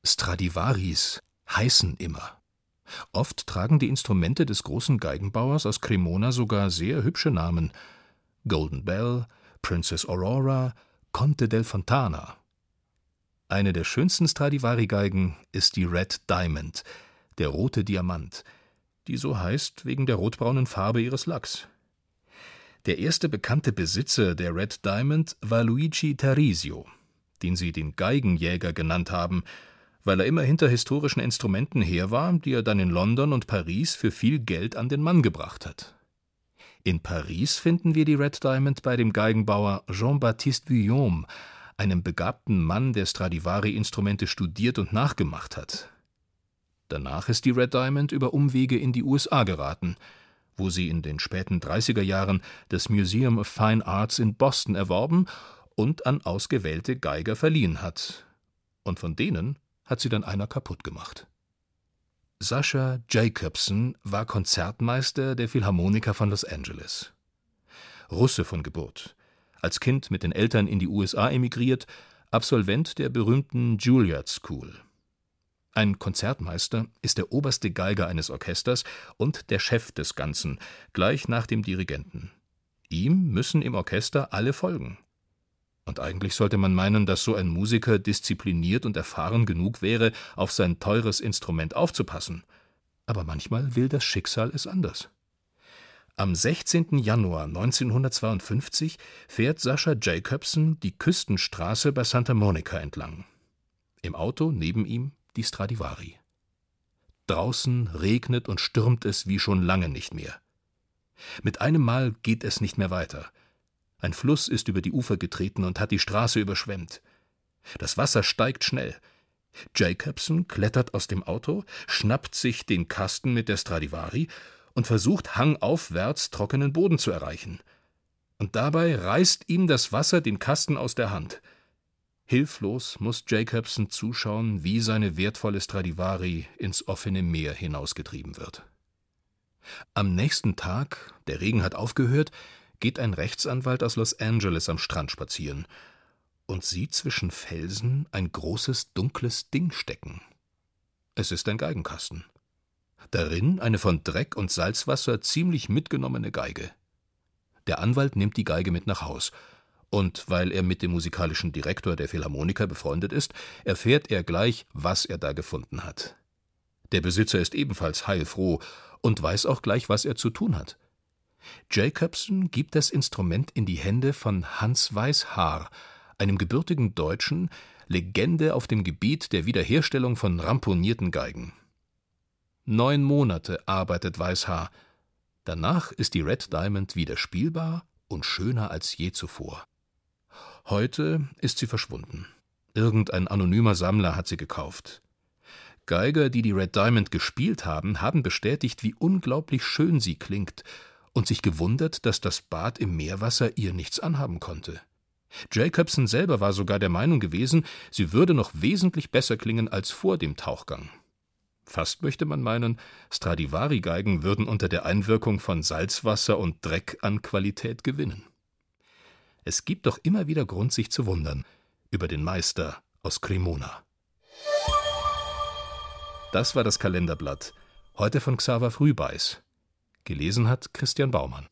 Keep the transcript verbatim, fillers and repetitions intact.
Stradivaris heißen immer. Oft tragen die Instrumente des großen Geigenbauers aus Cremona sogar sehr hübsche Namen: Golden Bell, Princess Aurora, Conte del Fontana. Eine der schönsten Stradivari-Geigen ist die Red Diamond, der rote Diamant, die so heißt wegen der rotbraunen Farbe ihres Lacks. Der erste bekannte Besitzer der Red Diamond war Luigi Tarisio, den sie den Geigenjäger genannt haben, weil er immer hinter historischen Instrumenten her war, die er dann in London und Paris für viel Geld an den Mann gebracht hat. In Paris finden wir die Red Diamond bei dem Geigenbauer Jean-Baptiste Vuillaume, einem begabten Mann, der Stradivari-Instrumente studiert und nachgemacht hat. Danach ist die Red Diamond über Umwege in die U S A geraten, wo sie in den späten dreißiger Jahren das Museum of Fine Arts in Boston erworben und an ausgewählte Geiger verliehen hat. Und von denen hat sie dann einer kaputt gemacht. Sascha Jacobson war Konzertmeister der Philharmoniker von Los Angeles. Russe von Geburt, als Kind mit den Eltern in die U S A emigriert, Absolvent der berühmten Juilliard School. Ein Konzertmeister ist der oberste Geiger eines Orchesters und der Chef des Ganzen, gleich nach dem Dirigenten. Ihm müssen im Orchester alle folgen. Und eigentlich sollte man meinen, dass so ein Musiker diszipliniert und erfahren genug wäre, auf sein teures Instrument aufzupassen. Aber manchmal will das Schicksal es anders. Am sechzehnten Januar neunzehnhundertzweiundfünfzig fährt Sascha Jacobson die Küstenstraße bei Santa Monica entlang. Im Auto neben ihm die Stradivari. Draußen regnet und stürmt es wie schon lange nicht mehr. Mit einem Mal geht es nicht mehr weiter. Ein Fluss ist über die Ufer getreten und hat die Straße überschwemmt. Das Wasser steigt schnell. Jacobson klettert aus dem Auto, schnappt sich den Kasten mit der Stradivari und versucht hangaufwärts trockenen Boden zu erreichen. Und dabei reißt ihm das Wasser den Kasten aus der Hand. Hilflos muss Jacobson zuschauen, wie seine wertvolle Stradivari ins offene Meer hinausgetrieben wird. Am nächsten Tag, der Regen hat aufgehört, geht ein Rechtsanwalt aus Los Angeles am Strand spazieren und sieht zwischen Felsen ein großes, dunkles Ding stecken. Es ist ein Geigenkasten. Darin eine von Dreck und Salzwasser ziemlich mitgenommene Geige. Der Anwalt nimmt die Geige mit nach Haus. Und weil er mit dem musikalischen Direktor der Philharmoniker befreundet ist, erfährt er gleich, was er da gefunden hat. Der Besitzer ist ebenfalls heilfroh und weiß auch gleich, was er zu tun hat. Jacobson gibt das Instrument in die Hände von Hans Weishaar, einem gebürtigen Deutschen, Legende auf dem Gebiet der Wiederherstellung von ramponierten Geigen. Neun Monate arbeitet Weishaar. Danach ist die Red Diamond wieder spielbar und schöner als je zuvor. Heute ist sie verschwunden. Irgendein anonymer Sammler hat sie gekauft. Geiger, die die Red Diamond gespielt haben, haben bestätigt, wie unglaublich schön sie klingt und sich gewundert, dass das Bad im Meerwasser ihr nichts anhaben konnte. Jacobson selber war sogar der Meinung gewesen, sie würde noch wesentlich besser klingen als vor dem Tauchgang. Fast möchte man meinen, Stradivari-Geigen würden unter der Einwirkung von Salzwasser und Dreck an Qualität gewinnen. Es gibt doch immer wieder Grund, sich zu wundern über den Meister aus Cremona. Das war das Kalenderblatt, heute von Xaver Frühbeiß. Gelesen hat Christian Baumann.